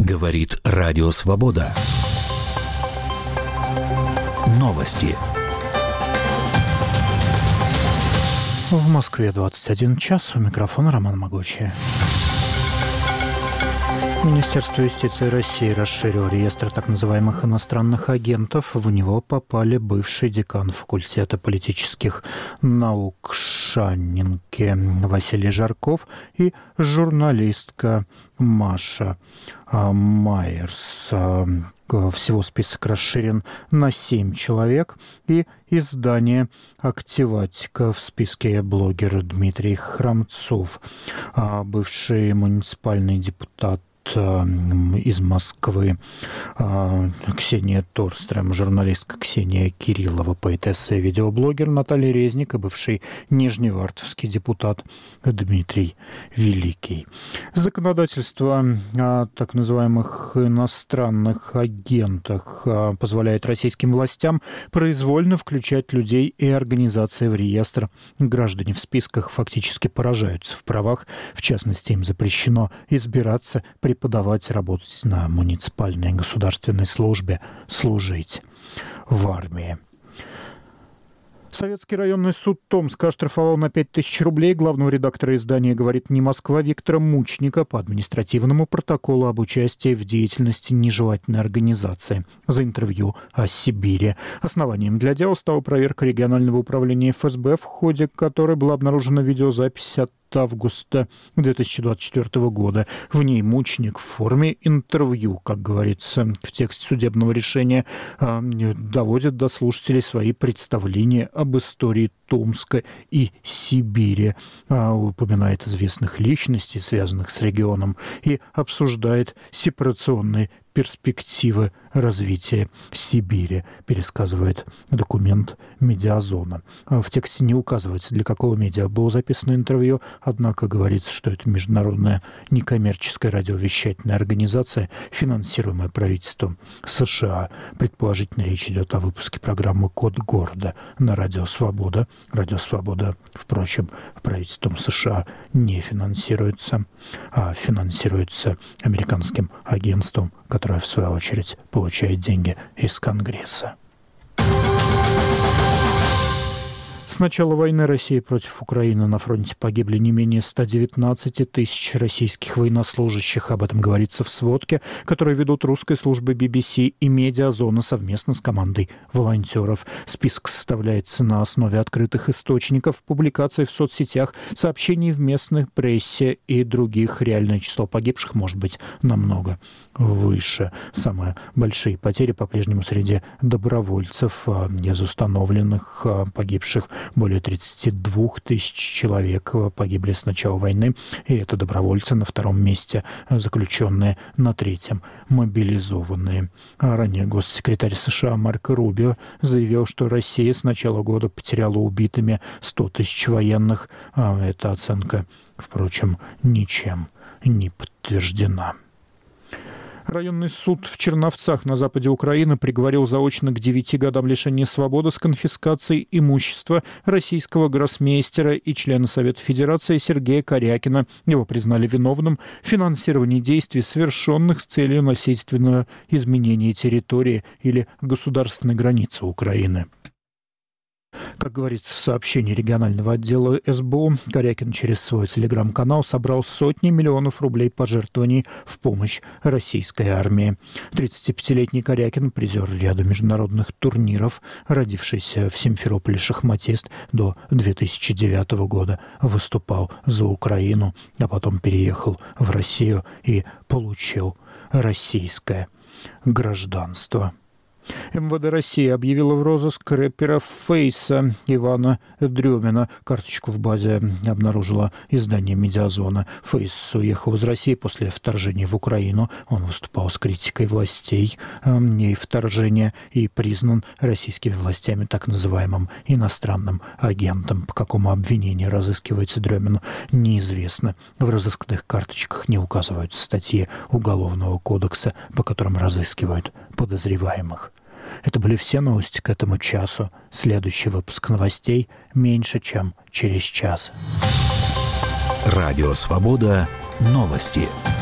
Говорит Радио Свобода. Новости. В Москве 21 час. У микрофона Роман Могучий. Министерство юстиции России расширило реестр так называемых иностранных агентов. В него попали бывший декан факультета политических наук Шаннинки Василий Жарков и журналистка Маша Майерс. Всего список расширен на 7 человек. И издание «Активатика». В списке блогер Дмитрий Храмцов, бывший муниципальный депутат из Москвы Ксения Торстрем, журналистка Ксения Кириллова, поэтесса и видеоблогер Наталья Резник и бывший нижневартовский депутат Дмитрий Великий. Законодательство о так называемых иностранных агентах позволяет российским властям произвольно включать людей и организации в реестр. Граждане в списках фактически поражаются в правах. В частности, им запрещено избираться, преподавать, работать на муниципальной и государственной службе, служить в армии. Советский районный суд Томска оштрафовал на 5000 рублей главного редактора издания «Говорит не Москва» Виктора Мучника по административному протоколу об участии в деятельности нежелательной организации за интервью о Сибири. Основанием для дела стала проверка регионального управления ФСБ, в ходе которой была обнаружена видеозапись от августа 2024 года. В ней Мучник в форме интервью, как говорится в тексте судебного решения, доводит до слушателей свои представления об истории Томска и Сибири, упоминает известных личностей, связанных с регионом, и обсуждает сепарационные перспективы развития Сибири, пересказывает документ «Медиазона». В тексте не указывается, для какого медиа было записано интервью, однако говорится, что это международная некоммерческая радиовещательная организация, финансируемая правительством США. Предположительно, речь идет о выпуске программы «Код города» на Радио Свобода. Радио Свобода, впрочем, правительством США не финансируется, а финансируется американским агентством, которое, в свою очередь, получает деньги из Конгресса. С начала войны России против Украины на фронте погибли не менее 119 тысяч российских военнослужащих. Об этом говорится в сводке, которую ведут русской службы BBC и «Медиазона» совместно с командой волонтеров. Список составляется на основе открытых источников, публикаций в соцсетях, сообщений в местной прессе и других. Реальное число погибших может быть намного выше. Самые большие потери по-прежнему среди добровольцев. Из установленных погибших более 32 тысяч человек погибли с начала войны. И это добровольцы на втором месте, заключенные на третьем, мобилизованные. Ранее госсекретарь США Марко Рубио заявил, что Россия с начала года потеряла убитыми 100 тысяч военных. Эта оценка, впрочем, ничем не подтверждена. Районный суд в Черновцах на западе Украины приговорил заочно к 9 годам лишения свободы с конфискацией имущества российского гроссмейстера и члена Совета Федерации Сергея Корякина. Его признали виновным в финансировании действий, совершенных с целью насильственного изменения территории или государственной границы Украины. Как говорится в сообщении регионального отдела СБУ, Корякин через свой телеграм-канал собрал сотни миллионов рублей пожертвований в помощь российской армии. 35-летний Корякин, призер ряда международных турниров, родившийся в Симферополе шахматист, до 2009 года выступал за Украину, а потом переехал в Россию и получил российское гражданство. МВД России объявила в розыск рэпера Фейса Ивана Дрёмина. Карточку в базе обнаружило издание «Медиазона». Фейс уехал из России после вторжения в Украину. Он выступал с критикой властей и вторжения и признан российскими властями так называемым иностранным агентом. По какому обвинению разыскивается Дрёмин, неизвестно. В разыскных карточках не указываются статьи Уголовного кодекса, по которым разыскивают подозреваемых. Это были все новости к этому часу. Следующий выпуск новостей меньше, чем через час. Радио Свобода. Новости.